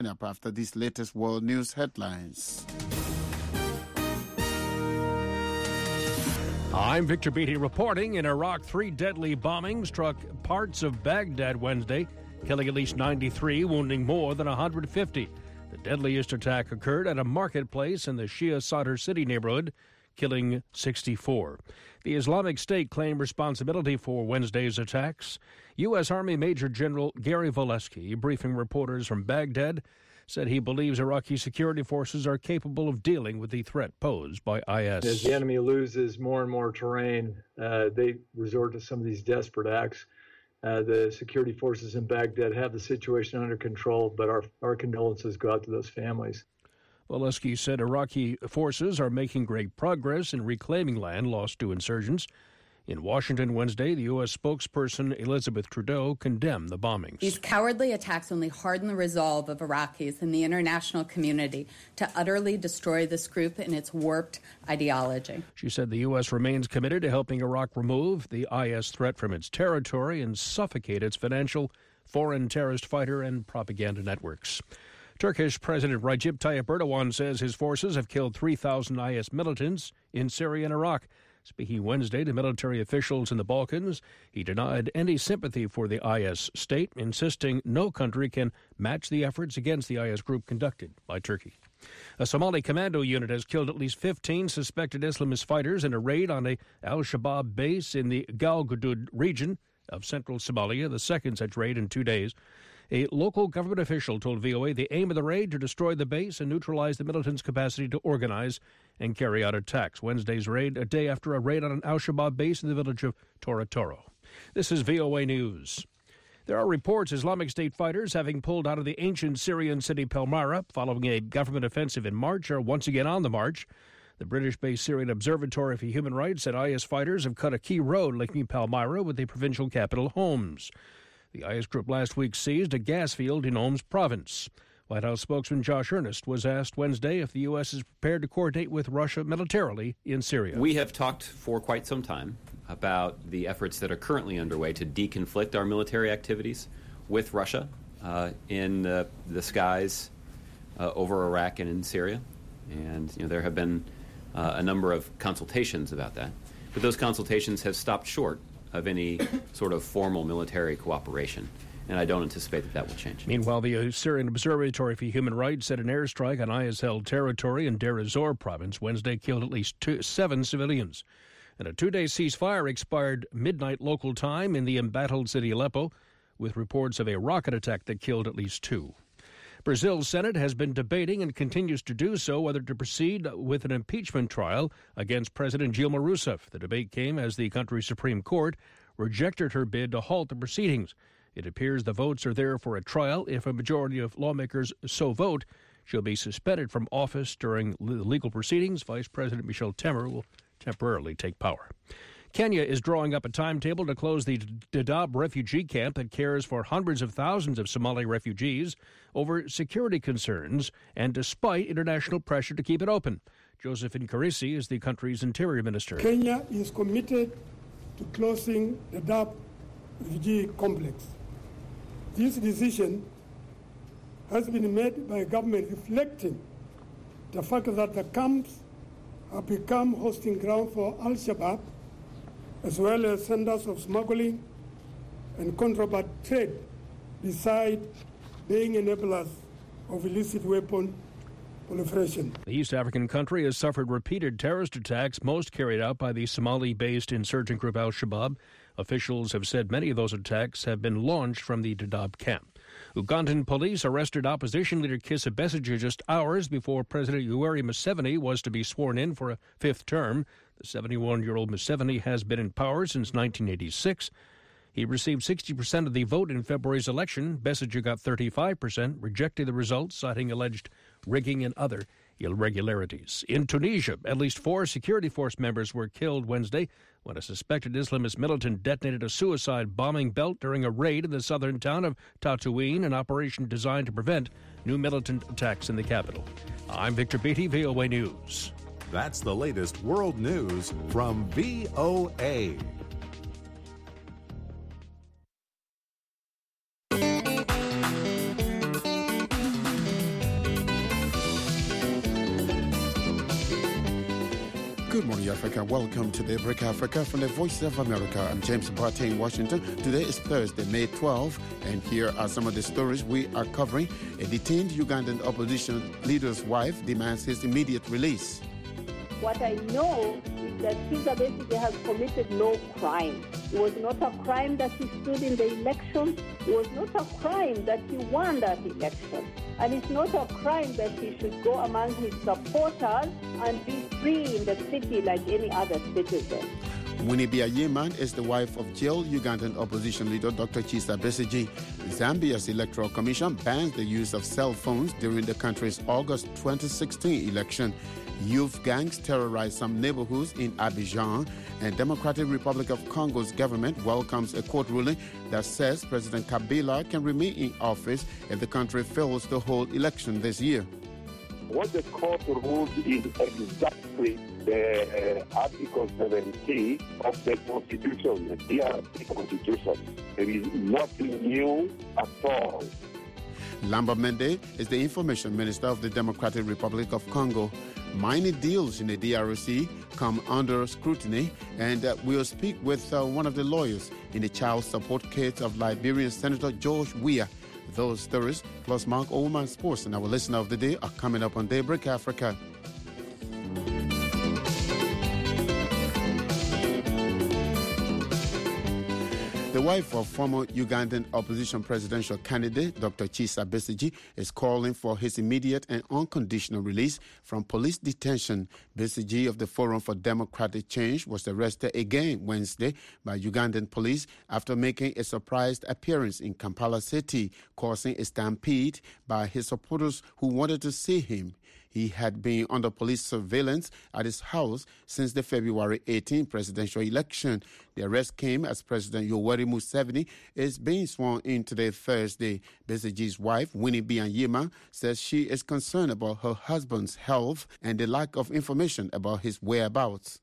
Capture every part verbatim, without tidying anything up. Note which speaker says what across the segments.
Speaker 1: Up after these latest world news headlines.
Speaker 2: I'm Victor Beatty reporting. In Iraq, three deadly bombings struck parts of Baghdad Wednesday, killing at least ninety-three, wounding more than one hundred fifty. The deadliest attack occurred at a marketplace in the Shia Sadr City neighborhood, killing sixty-four. The Islamic State claimed responsibility for Wednesday's attacks. U S. Army Major General Gary Volesky, briefing reporters from Baghdad, said he believes Iraqi security forces are capable of dealing with the threat posed by I S.
Speaker 3: As the enemy loses more and more terrain, uh, they resort to some of these desperate acts. Uh, the security forces in Baghdad have the situation under control, but our, our condolences go out to those families.
Speaker 2: Volesky said Iraqi forces are making great progress in reclaiming land lost to insurgents. In Washington Wednesday, the U S spokesperson Elizabeth Trudeau condemned the bombings.
Speaker 4: These cowardly attacks only harden the resolve of Iraqis and the international community to utterly destroy this group and its warped ideology.
Speaker 2: She said the U S remains committed to helping Iraq remove the I S threat from its territory and suffocate its financial, foreign terrorist fighter and propaganda networks. Turkish President Recep Tayyip Erdogan says his forces have killed three thousand I S militants in Syria and Iraq. Speaking Wednesday to military officials in the Balkans, he denied any sympathy for the I S state, insisting no country can match the efforts against the I S group conducted by Turkey. A Somali commando unit has killed at least fifteen suspected Islamist fighters in a raid on a al-Shabaab base in the Galgaduud region of central Somalia, the second such raid in two days. A local government official told V O A the aim of the raid to destroy the base and neutralize the militants' capacity to organize and carry out attacks. Wednesday's raid, a day after a raid on an al-Shabaab base in the village of Tora Toro. This is V O A News. There are reports Islamic State fighters, having pulled out of the ancient Syrian city Palmyra following a government offensive in March, are once again on the march. The British-based Syrian Observatory for Human Rights said I S fighters have cut a key road linking Palmyra with the provincial capital, Homs. The I S group last week seized a gas field in Homs province. White House spokesman Josh Earnest was asked Wednesday if the U S is prepared to coordinate with Russia militarily in Syria.
Speaker 5: We have talked for quite some time about the efforts that are currently underway to deconflict our military activities with Russia uh, in uh, the skies uh, over Iraq and in Syria. And you know, there have been uh, a number of consultations about that. But those consultations have stopped short of any sort of formal military cooperation, and I don't anticipate that that will change.
Speaker 2: Meanwhile, the Syrian Observatory for Human Rights said an airstrike on I S-held territory in Deir ez-Zor province Wednesday killed at least two, seven civilians. And a two-day ceasefire expired midnight local time in the embattled city Aleppo, with reports of a rocket attack that killed at least two. Brazil's Senate has been debating and continues to do so whether to proceed with an impeachment trial against President Dilma Rousseff. The debate came as the country's Supreme Court rejected her bid to halt the proceedings. It appears the votes are there for a trial. If a majority of lawmakers so vote, she'll be suspended from office during legal proceedings. Vice President Michel Temer will temporarily take power. Kenya is drawing up a timetable to close the Dadaab refugee camp that cares for hundreds of thousands of Somali refugees over security concerns and despite international pressure to keep it open. Joseph Nkarisi is the country's interior minister.
Speaker 6: Kenya is committed to closing the Dadaab refugee complex. This decision has been made by a government reflecting the fact that the camps have become hosting ground for Al-Shabaab, as well as centers of smuggling and contraband trade, besides being enablers of illicit weapon proliferation.
Speaker 2: The East African country has suffered repeated terrorist attacks, most carried out by the Somali-based insurgent group Al-Shabaab. Officials have said many of those attacks have been launched from the Dadaab camp. Ugandan police arrested opposition leader Kizza Besigye just hours before President Yoweri Museveni was to be sworn in for a fifth term. The seventy-one-year-old Museveni has been in power since nineteen eighty-six. He received sixty percent of the vote in February's election. Besigye got thirty-five percent, rejecting the results, citing alleged rigging and other irregularities. In Tunisia, at least four security force members were killed Wednesday when a suspected Islamist militant detonated a suicide bombing belt during a raid in the southern town of Tatooine, an operation designed to prevent new militant attacks in the capital. I'm Victor Beatty, V O A News.
Speaker 7: That's the latest world news from V O A.
Speaker 1: Good morning, Africa. Welcome to Daybreak Africa from the Voice of America. I'm James Barty in Washington. Today is Thursday, May twelfth, and here are some of the stories we are covering. A detained Ugandan opposition leader's wife demands his immediate release.
Speaker 8: What I know is that Kizza Besigye has committed no crime. It was not a crime that he stood in the election. It was not a crime that he won that election. And it's not a crime that he should go among his supporters and be free in the city like any other citizen.
Speaker 1: Winnie Byanyima is the wife of jailed Ugandan opposition leader Doctor Kizza Besigye. Zambia's Electoral Commission bans the use of cell phones during the country's August twenty sixteen election. Youth gangs terrorized some neighborhoods in Abidjan, and Democratic Republic of Congo's government welcomes a court ruling that says President Kabila can remain in office if the country fails to hold election this year.
Speaker 9: What the court ruled is exactly the uh, Article seventy of the Constitution, the D R C Constitution. There is nothing new at all.
Speaker 1: Lamba Mende is the Information Minister of the Democratic Republic of Congo. Mining deals in the D R C come under scrutiny, and uh, we'll speak with uh, one of the lawyers in the child support case of Liberian Senator George Weah. Those stories, plus Mark Oman Sports and our listener of the day, are coming up on Daybreak Africa. The wife of former Ugandan opposition presidential candidate Doctor Kizza Besigye is calling for his immediate and unconditional release from police detention. Besigye of the Forum for Democratic Change was arrested again Wednesday by Ugandan police after making a surprise appearance in Kampala City, causing a stampede by his supporters who wanted to see him. He had been under police surveillance at his house since the February eighteenth presidential election. The arrest came as President Yoweri Museveni is being sworn in today, Thursday. Besigye's wife, Winnie Byanyima, says she is concerned about her husband's health and the lack of information about his whereabouts.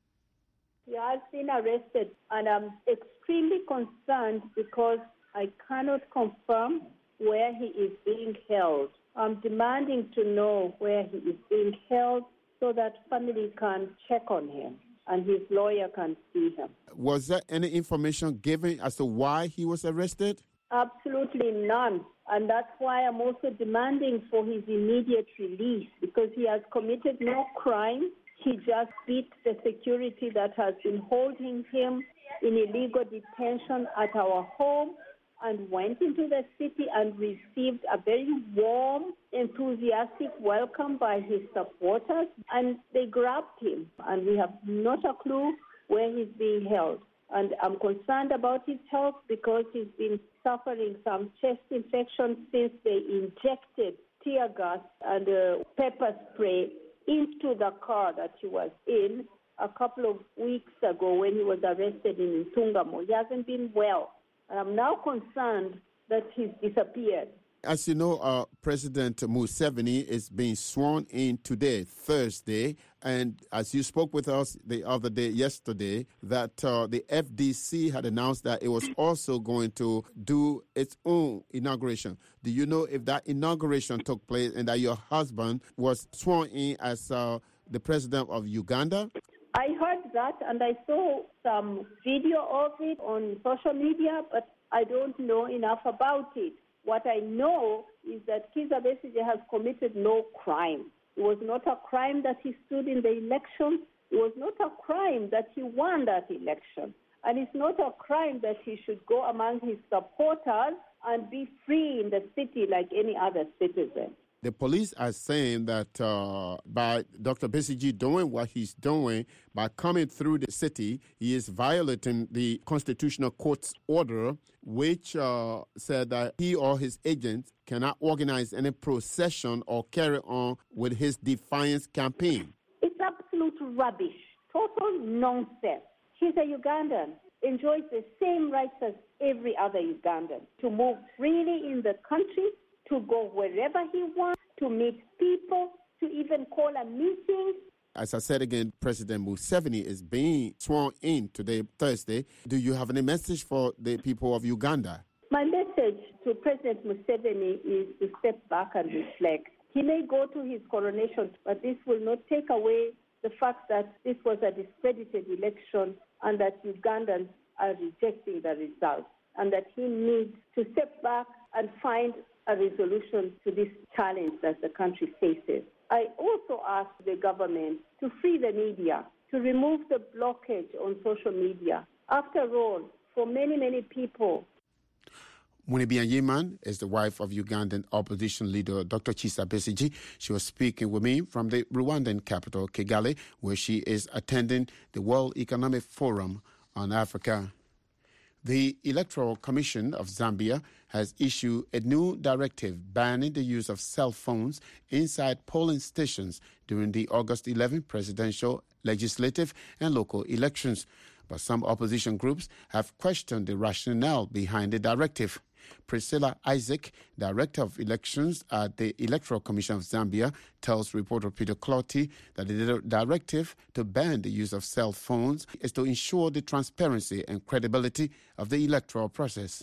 Speaker 8: He has been arrested, and I'm extremely concerned because I cannot confirm where he is being held. I'm demanding to know where he is being held so that family can check on him and his lawyer can see him.
Speaker 1: Was there any information given as to why he was arrested?
Speaker 8: Absolutely none. And that's why I'm also demanding for his immediate release, because he has committed no crime. He just beat the security that has been holding him in illegal detention at our home, and went into the city and received a very warm, enthusiastic welcome by his supporters, and they grabbed him, and we have not a clue where he's being held. And I'm concerned about his health because he's been suffering some chest infection since they injected tear gas and uh, pepper spray into the car that he was in a couple of weeks ago when he was arrested in Ntungamo. He hasn't been well. And I'm now concerned that he's disappeared.
Speaker 1: As you know, uh, President Museveni is being sworn in today, Thursday. And as you spoke with us the other day, yesterday, that uh, the F D C had announced that it was also going to do its own inauguration. Do you know if that inauguration took place and that your husband was sworn in as uh, the president of Uganda?
Speaker 8: I heard that, and I saw some video of it on social media, but I don't know enough about it. What I know is that Kizza Besigye has committed no crime. It was not a crime that he stood in the election. It was not a crime that he won that election. And it's not a crime that he should go among his supporters and be free in the city like any other citizen.
Speaker 1: The police are saying that uh, by Doctor Besigye doing what he's doing, by coming through the city, he is violating the Constitutional Court's order, which uh, said that he or his agents cannot organize any procession or carry on with his defiance campaign.
Speaker 8: It's absolute rubbish, total nonsense. He's a Ugandan, enjoys the same rights as every other Ugandan to move freely in the country, to go wherever he wants, to meet people, to even call a meeting.
Speaker 1: As I said again, President Museveni is being sworn in today, Thursday. Do you have any message for the people of Uganda?
Speaker 8: My message to President Museveni is to step back and reflect. He may go to his coronation, but this will not take away the fact that this was a discredited election and that Ugandans are rejecting the results, and that he needs to step back and find a resolution to this challenge that the country faces. I also ask the government to free the media, to remove the blockage on social media. After all, for many, many people,
Speaker 1: Winnie Byanyima is the wife of Ugandan opposition leader Doctor Kizza Besigye. She was speaking with me from the Rwandan capital, Kigali, where she is attending the World Economic Forum on Africa. The Electoral Commission of Zambia has issued a new directive banning the use of cell phones inside polling stations during the August eleventh presidential, legislative, and local elections. But some opposition groups have questioned the rationale behind the directive. Priscilla Isaac, Director of Elections at the Electoral Commission of Zambia, tells reporter Peter Clotty that the directive to ban the use of cell phones is to ensure the transparency and credibility of the electoral process.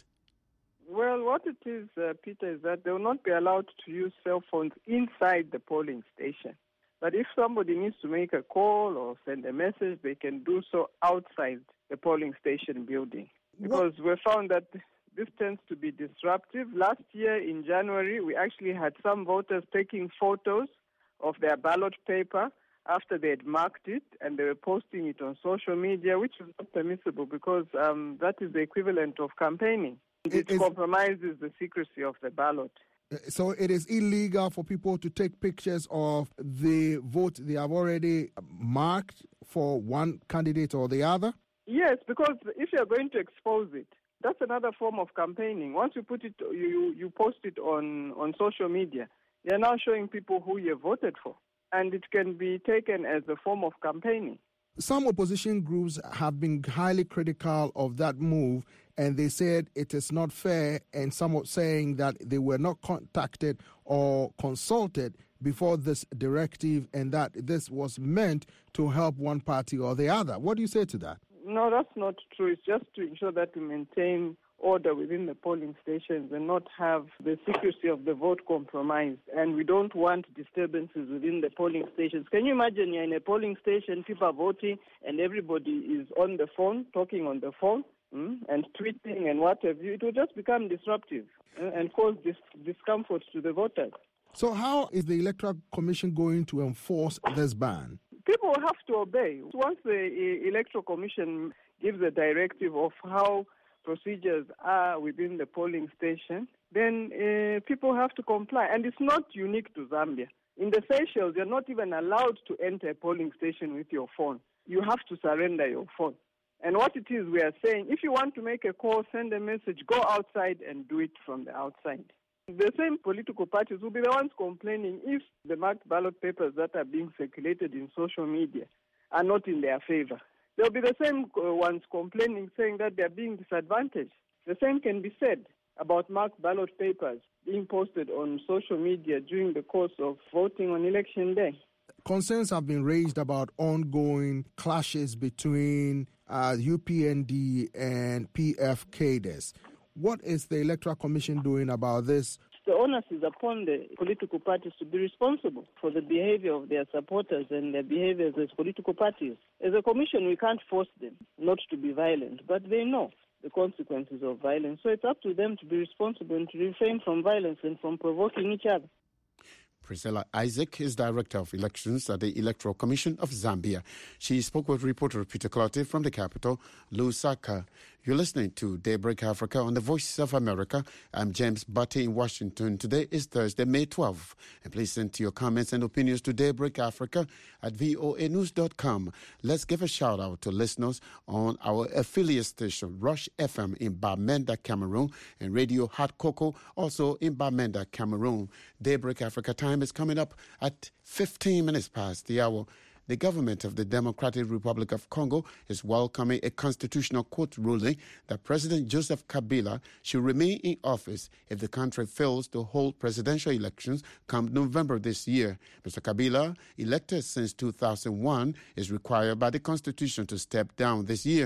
Speaker 10: Well, what it is, uh, Peter, is that they will not be allowed to use cell phones inside the polling station. But if somebody needs to make a call or send a message, they can do so outside the polling station building. Because what? we found that this tends to be disruptive. Last year in January, we actually had some voters taking photos of their ballot paper after they had marked it, and they were posting it on social media, which is not permissible because um, that is the equivalent of campaigning. It, it compromises the secrecy of the ballot.
Speaker 11: So it is illegal for people to take pictures of the vote they have already marked for one candidate or the other?
Speaker 10: Yes, because if you're going to expose it, that's another form of campaigning. Once you put it, you you post it on, on social media, you're now showing people who you voted for. And it can be taken as a form of campaigning.
Speaker 11: Some opposition groups have been highly critical of that move, and they said it is not fair, and some are saying that they were not contacted or consulted before this directive and that this was meant to help one party or the other. What do you say to that?
Speaker 10: No, that's not true. It's just to ensure that we maintain order within the polling stations and not have the secrecy of the vote compromised. And we don't want disturbances within the polling stations. Can you imagine you're in a polling station, people are voting, and everybody is on the phone, talking on the phone, mm, and tweeting and what have you? It will just become disruptive uh, and cause dis- discomfort to the voters.
Speaker 11: So how is the Electoral Commission going to enforce this ban?
Speaker 10: People will have to obey. Once the uh, Electoral Commission gives a directive of how procedures are within the polling station, then uh, people have to comply. And it's not unique to Zambia. In the Seychelles, you're not even allowed to enter a polling station with your phone. You have to surrender your phone. And what it is, we are saying, if you want to make a call, send a message, go outside and do it from the outside. The same political parties will be the ones complaining if the marked ballot papers that are being circulated in social media are not in their favor. They'll be the same ones complaining, saying that they're being disadvantaged. The same can be said about marked ballot papers being posted on social media during the course of voting on election day.
Speaker 11: Concerns have been raised about ongoing clashes between uh, U P N D and P F C A D E S. What is the Electoral Commission doing about this?
Speaker 10: The onus is upon the political parties to be responsible for the behavior of their supporters and their behaviors as political parties. As a commission, we can't force them not to be violent, but they know the consequences of violence. So it's up to them to be responsible and to refrain from violence and from provoking each other.
Speaker 1: Priscilla Isaac is Director of Elections at the Electoral Commission of Zambia. She spoke with reporter Peter Clotty from the capital, Lusaka. You're listening to Daybreak Africa on the Voice of America. I'm James Batty in Washington. Today is Thursday, May twelfth. And please send your comments and opinions to Daybreak Africa at voa news dot com. Let's give a shout out to listeners on our affiliate station, Rush F M in Bamenda, Cameroon, and Radio Hot Cocoa, also in Bamenda, Cameroon. Daybreak Africa time is coming up at fifteen minutes past the hour. The government of the Democratic Republic of Congo is welcoming a constitutional court ruling that President Joseph Kabila should remain in office if the country fails to hold presidential elections come November this year. Mister Kabila, elected since two thousand one, is required by the Constitution to step down this year.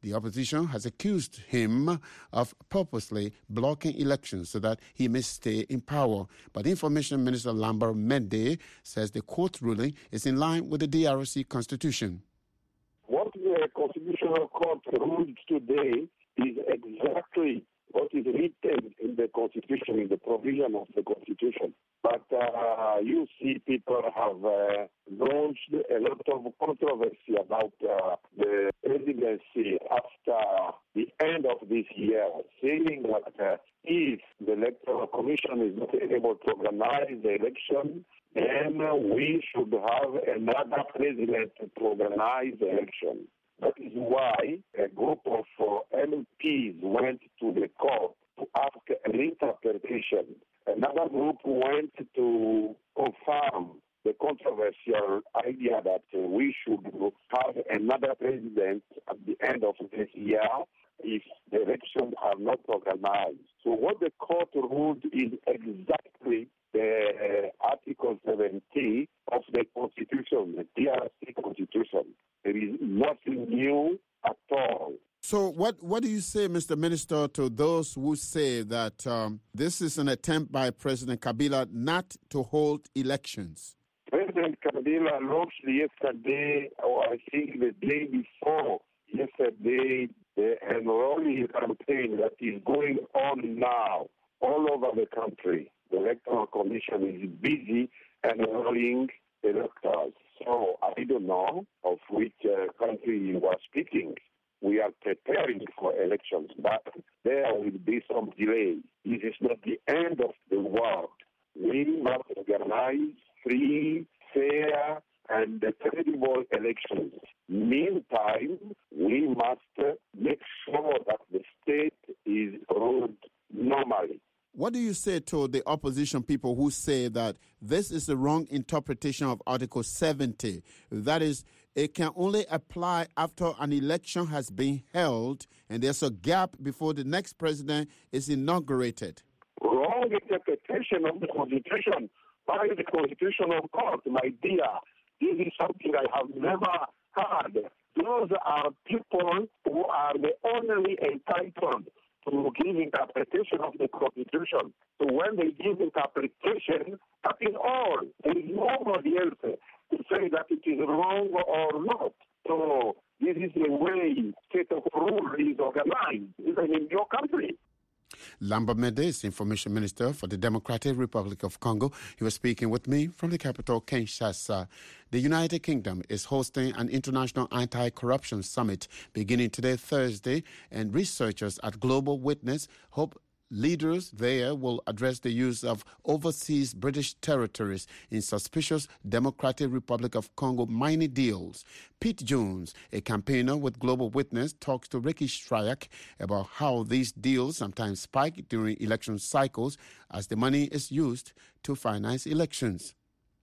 Speaker 1: The opposition has accused him of purposely blocking elections so that he may stay in power. But Information Minister Lambert Mende says the court ruling is in line with the D R C constitution.
Speaker 9: What the Constitutional Court ruled today is exactly what is written in the Constitution, in the provision of the Constitution. But uh, you see people have uh, launched a lot of controversy about uh, the presidency after the end of this year, saying that uh, if the Electoral Commission is not able to organize the election, then we should have another president to organize the election. That is why a group of uh, M Ps went to the court to ask an interpretation. Another group went to confirm the controversial idea that uh, we should have another president at the end of this year if the elections are not organized. So what the court ruled is exactly the uh, Article seventy of the Constitution, the D R C Constitution. There is nothing new at all.
Speaker 1: So what, what do you say, Mister Minister, to those who say that um, this is an attempt by President Kabila not to hold elections?
Speaker 9: President Kabila launched yesterday, or I think the day before yesterday, the enrolling campaign that is going on now all over the country. The Electoral Commission is busy enrolling electors. So I don't know of which uh, country you are speaking. We are preparing for elections, but there will be some delay. This is not the end of the world. We must organize free, fair, and credible elections. Meantime, we must make sure that the state is ruled normally.
Speaker 1: What do you say to the opposition people who say that this is the wrong interpretation of Article seventy? That is, it can only apply after an election has been held and there's a gap before the next president is inaugurated.
Speaker 9: Wrong interpretation of the Constitution by the Constitutional Court, my dear. This is something I have never heard. Those are people who are the only entitled to give interpretation of the Constitution. So when they give interpretation, that is all. There is nobody else to say that it is wrong or not. So this is the way state of rule is organized, even in your country.
Speaker 1: Lambert Mende is Information Minister for the Democratic Republic of Congo. He was speaking with me from the capital, Kinshasa. The United Kingdom is hosting an international anti-corruption summit beginning today, Thursday, and researchers at Global Witness hope leaders there will address the use of overseas British territories in suspicious Democratic Republic of Congo mining deals. Pete Jones, a campaigner with Global Witness, talks to Ricky Stryak about how these deals sometimes spike during election cycles as the money is used to finance elections.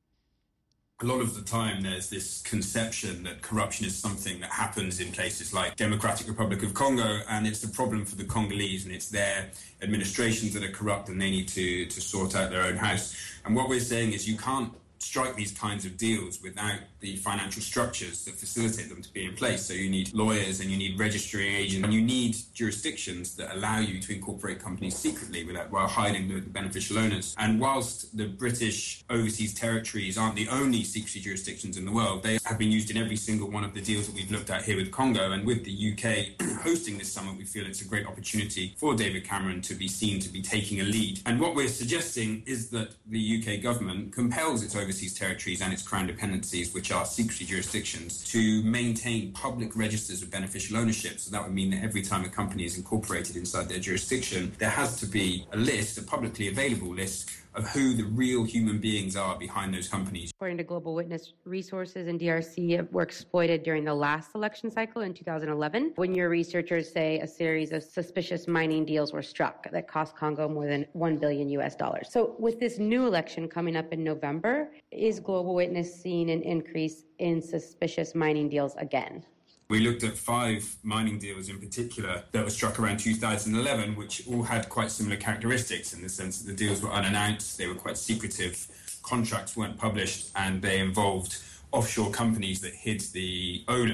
Speaker 12: A lot of the time there's this conception that corruption is something that happens in places like Democratic Republic of Congo, and it's a problem for the Congolese, and it's their administrations that are corrupt and they need to, to sort out their own house. And what we're saying is you can't strike these kinds of deals without the financial structures that facilitate them to be in place. So you need lawyers and you need registering agents and you need jurisdictions that allow you to incorporate companies secretly without while hiding the, the beneficial owners. And whilst the British overseas territories aren't the only secrecy jurisdictions in the world, they have been used in every single one of the deals that we've looked at here with Congo. And with the U K hosting this summit, we feel it's a great opportunity for David Cameron to be seen to be taking a lead. And what we're suggesting is that the U K government compels its overseas territories and its crown dependencies, which are secrecy jurisdictions, to maintain public registers of beneficial ownership. So that would mean that every time a company is incorporated inside their jurisdiction, there has to be a list, a publicly available list, of who the real human beings are behind those companies.
Speaker 13: According to Global Witness, resources in D R C were exploited during the last election cycle in two thousand eleven, when your researchers say a series of suspicious mining deals were struck that cost Congo more than one billion U S dollars. So with this new election coming up in November, is Global Witness seeing an increase in suspicious mining deals again?
Speaker 12: We looked at five mining deals in particular that were struck around two thousand eleven, which all had quite similar characteristics in the sense that the deals were unannounced, they were quite secretive, contracts weren't published, and they involved offshore companies that hid the owners.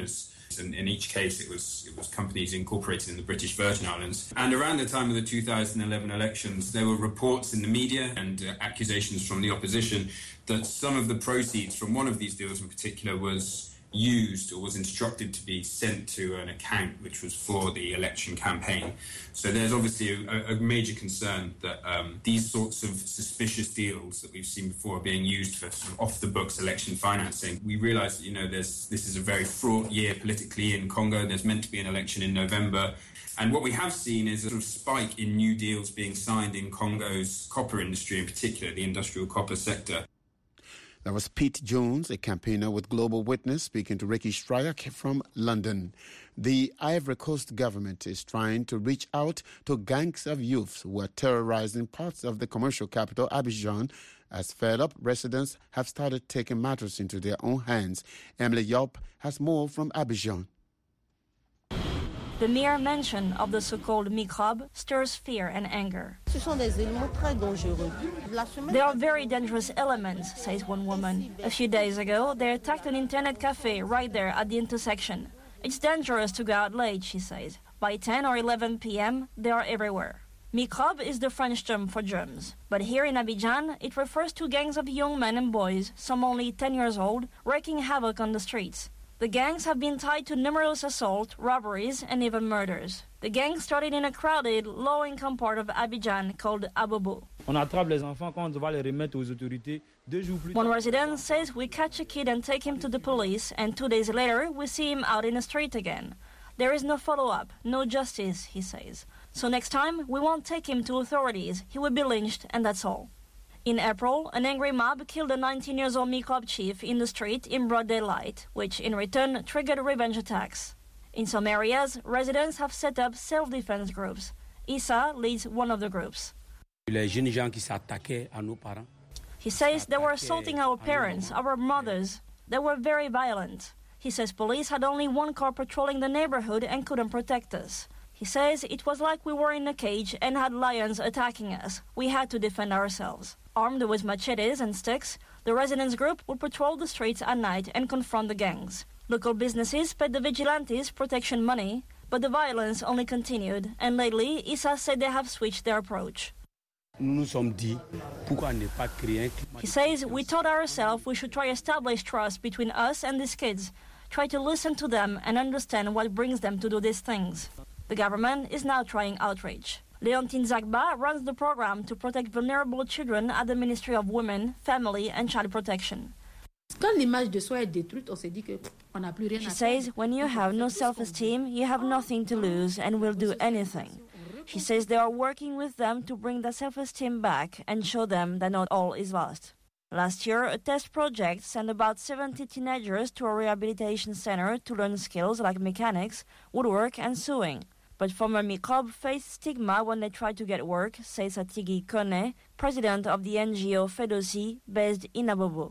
Speaker 12: And in each case, it was it was companies incorporated in the British Virgin Islands. And around the time of the two thousand eleven elections, there were reports in the media and uh, accusations from the opposition that some of the proceeds from one of these deals in particular was used or was instructed to be sent to an account which was for the election campaign. So there's obviously a, a major concern that um, these sorts of suspicious deals that we've seen before are being used for sort of off-the-books election financing. We realise that, you know, there's this is a very fraught year politically in Congo. There's meant to be an election in November. And what we have seen is a sort of spike in new deals being signed in Congo's copper industry, in particular the industrial copper sector.
Speaker 1: That was Pete Jones, a campaigner with Global Witness, speaking to Ricky Stryak from London. The Ivory Coast government is trying to reach out to gangs of youths who are terrorizing parts of the commercial capital, Abidjan, as fed-up residents have started taking matters into their own hands. Emily Yop has more from Abidjan.
Speaker 14: The mere mention of the so-called microbe stirs fear and anger. They are very dangerous elements, says one woman. A few days ago, they attacked an internet cafe right there at the intersection. It's dangerous to go out late, she says. By ten or eleven p.m., they are everywhere. Microbe is the French term for germs, but here in Abidjan, it refers to gangs of young men and boys, some only ten years old, wreaking havoc on the streets. The gangs have been tied to numerous assaults, robberies, and even murders. The gang started in a crowded, low-income part of Abidjan called Abobo. One resident says we catch a kid and take him to the police, and two days later we see him out in the street again. There is no follow-up, no justice, he says. So next time we won't take him to authorities. He will be lynched, and that's all. In April, an angry mob killed a nineteen years old Microbe chief in the street in broad daylight, which in return triggered revenge attacks. In some areas, residents have set up self-defense groups. Issa leads one of the groups. He says they were assaulting our parents, our mothers. They were very violent. He says police had only one car patrolling the neighborhood and couldn't protect us. He says it was like we were in a cage and had lions attacking us. We had to defend ourselves. Armed with machetes and sticks, the residents group would patrol the streets at night and confront the gangs. Local businesses paid the vigilantes protection money, but the violence only continued, and lately, Issa said they have switched their approach. He says, we told ourselves we should try to establish trust between us and these kids, try to listen to them and understand what brings them to do these things. The government is now trying outreach. Leontine Zagba runs the program to protect vulnerable children at the Ministry of Women, Family and Child Protection. She says, when you have no self-esteem, you have nothing to lose and will do anything. She says they are working with them to bring the self-esteem back and show them that not all is lost. Last year, a test project sent about seventy teenagers to a rehabilitation center to learn skills like mechanics, woodwork and sewing. But former Microbe faced stigma when they tried to get work, says Atigi Kone, president of the N G O Fedosi, based in Abobo.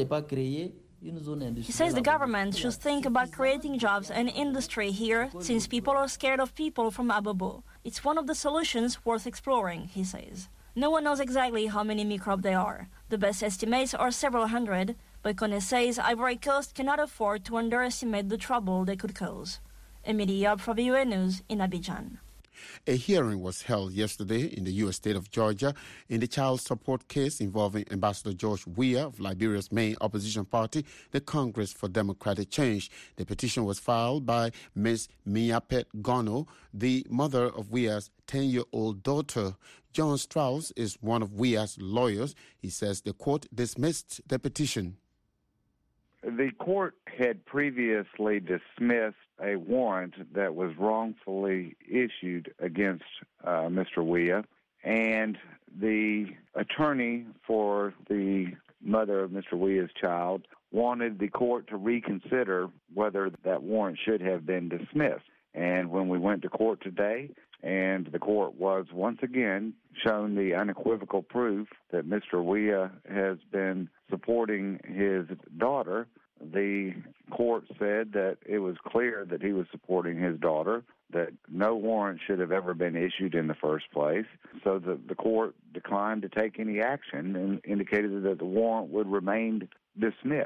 Speaker 14: He says the government should think about creating jobs and industry here, since people are scared of people from Abobo. It's one of the solutions worth exploring, he says. No one knows exactly how many microbes there are. The best estimates are several hundred, but Kone says Ivory Coast cannot afford to underestimate the trouble they could cause. Emily Yob for V O A News in Abidjan.
Speaker 1: A hearing was held yesterday in the U S state of Georgia in the child support case involving Ambassador George Weah of Liberia's main opposition party, the Congress for Democratic Change. The petition was filed by Miz Miapet Gono, the mother of Weah's ten-year-old daughter. John Strauss is one of Weah's lawyers. He says the court dismissed the petition.
Speaker 15: The court had previously dismissed a warrant that was wrongfully issued against uh, Mister Weah, and the attorney for the mother of Mister Weah's child wanted the court to reconsider whether that warrant should have been dismissed. And when we went to court today, and the court was once again shown the unequivocal proof that Mister Weah has been supporting his daughter, the court said that it was clear that he was supporting his daughter, that no warrant should have ever been issued in the first place. So the, the court declined to take any action and indicated that the warrant would remain dismissed.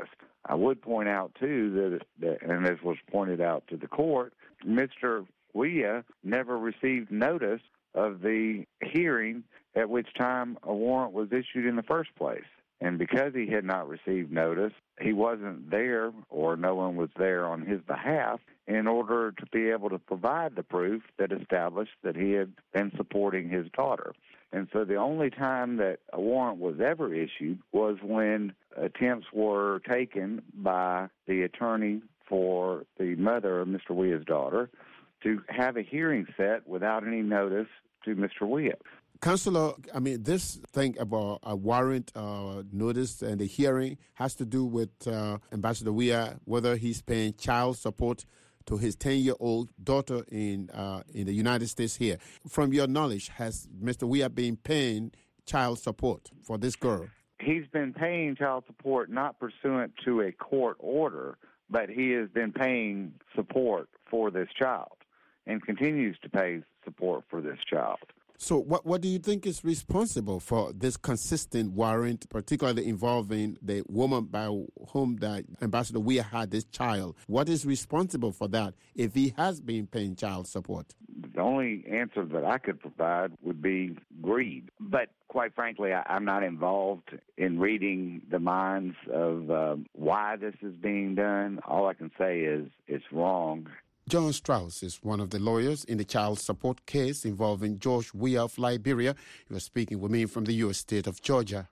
Speaker 15: I would point out, too, that, that and as was pointed out to the court, Mister Weah never received notice of the hearing at which time a warrant was issued in the first place. And because he had not received notice, he wasn't there, or no one was there on his behalf, in order to be able to provide the proof that established that he had been supporting his daughter. And so the only time that a warrant was ever issued was when attempts were taken by the attorney for the mother of Mister Weah's daughter to have a hearing set without any notice to Mister Weah.
Speaker 1: Councillor, I mean, this thing about a warrant uh, notice and the hearing has to do with uh, Ambassador Weah, whether he's paying child support to his ten-year-old daughter in uh, in the United States here. From your knowledge, has Mister Weah been paying child support for this girl?
Speaker 15: He's been paying child support not pursuant to a court order, but he has been paying support for this child and continues to pay support for this child.
Speaker 1: So what what do you think is responsible for this consistent warrant, particularly involving the woman by whom the Ambassador Weah had this child? What is responsible for that if he has been paying child support?
Speaker 15: The only answer that I could provide would be greed. But quite frankly, I, I'm not involved in reading the minds of uh, why this is being done. All I can say is it's wrong.
Speaker 1: John Strauss is one of the lawyers in the child support case involving George Weah of Liberia. He was speaking with me from the U S state of Georgia.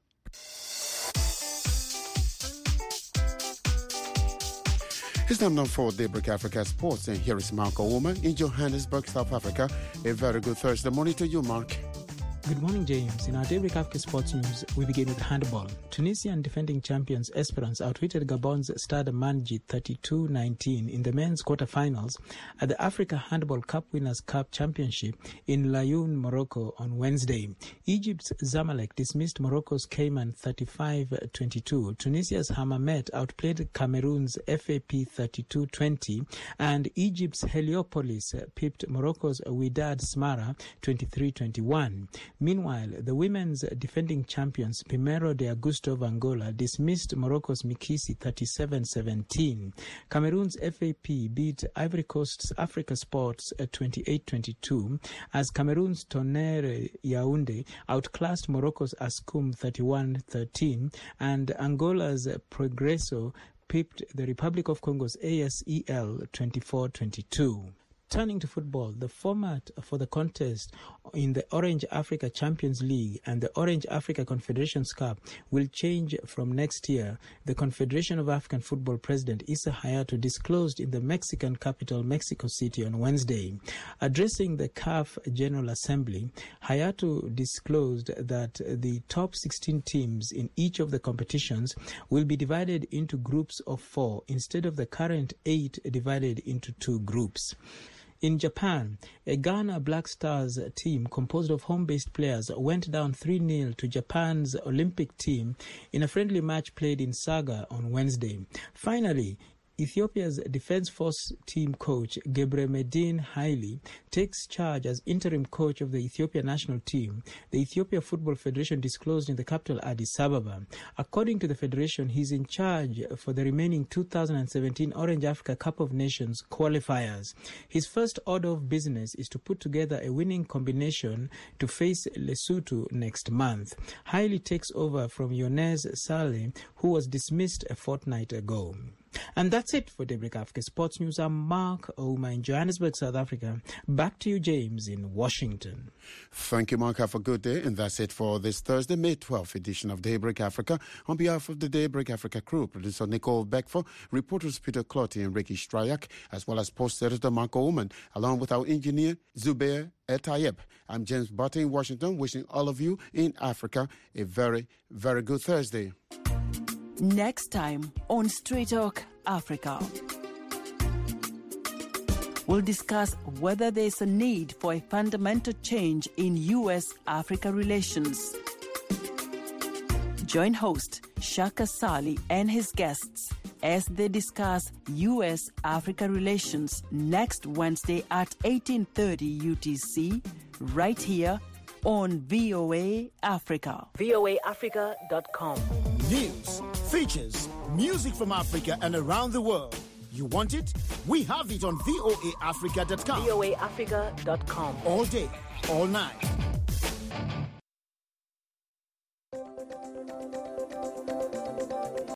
Speaker 1: It's time now for Daybreak Africa Sports, and here is Mark Owuman in Johannesburg, South Africa. A very good Thursday morning to you, Mark.
Speaker 16: Good morning, James. In our Daybreak Africa Sports News, we begin with handball. Tunisian defending champions Esperance outwitted Gabon's Stade Manji thirty-two nineteen in the men's quarterfinals at the Africa Handball Cup Winners' Cup Championship in Laayoune, Morocco on Wednesday. Egypt's Zamalek dismissed Morocco's Cayman thirty-five twenty-two. Tunisia's Hammamet outplayed Cameroon's F A P thirty-two twenty, and Egypt's Heliopolis pipped Morocco's Wydad Smara twenty-three twenty-one. Meanwhile, the women's defending champions Primero de Agosto of Angola dismissed Morocco's Mikisi thirty-seven seventeen. Cameroon's F A P beat Ivory Coast's Africa Sports twenty-eight twenty-two as Cameroon's Tonnerre Yaoundé outclassed Morocco's Ascoum thirty-one thirteen, and Angola's Progresso pipped the Republic of Congo's A S E L twenty-four twenty-two. Turning to football, the format for the contest in the Orange Africa Champions League and the Orange Africa Confederations Cup will change from next year. The Confederation of African Football President Issa Hayatou disclosed in the Mexican capital, Mexico City, on Wednesday. Addressing the C A F General Assembly, Hayatou disclosed that the top sixteen teams in each of the competitions will be divided into groups of four instead of the current eight divided into two groups. In Japan, a Ghana Black Stars team composed of home-based players went down three nil to Japan's Olympic team in a friendly match played in Saga on Wednesday. Finally, Ethiopia's Defense Force team coach Gebremedin Haile takes charge as interim coach of the Ethiopia national team, the Ethiopia Football Federation disclosed in the capital Addis Ababa. According to the federation, he's in charge for the remaining two thousand seventeen Orange Africa Cup of Nations qualifiers. His first order of business is to put together a winning combination to face Lesotho next month. Haile takes over from Younes Saleh, who was dismissed a fortnight ago. And that's it for Daybreak Africa Sports News. I'm Mark Ouma in Johannesburg, South Africa. Back to you, James, in Washington.
Speaker 1: Thank you, Mark. Have a good day. And that's it for this Thursday, May twelfth edition of Daybreak Africa. On behalf of the Daybreak Africa crew, producer Nicole Beckford, reporters Peter Clotty and Ricky Strayak, as well as post editor Mark Oman, along with our engineer Zubair Etayeb. I'm James Barton in Washington, wishing all of you in Africa a very, very good Thursday.
Speaker 17: Next time on Straight Talk Africa, we'll discuss whether there's a need for a fundamental change in U S Africa relations. Join host Shaka Sali and his guests as they discuss U S Africa relations next Wednesday at eighteen thirty U T C, right here on V O A Africa.
Speaker 18: V O A Africa dot com.
Speaker 17: News,
Speaker 18: features, music from Africa and around the world. You want it? We have it on voa africa dot com.
Speaker 19: voa africa dot com.
Speaker 18: All day, all night.